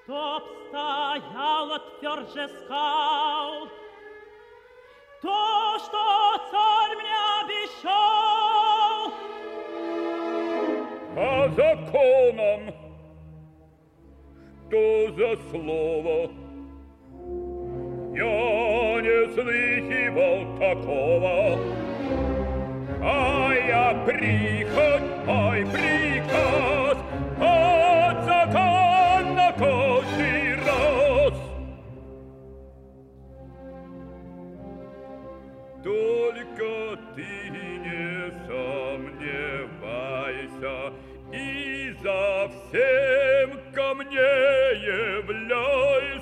Чтоб стояло тверже скал то, что царь мне обещал. А законом что за слово? Я не слыхивал такого. Я приказ от закона каждый раз. Только ты не сомневайся и за всем ко мне являйся.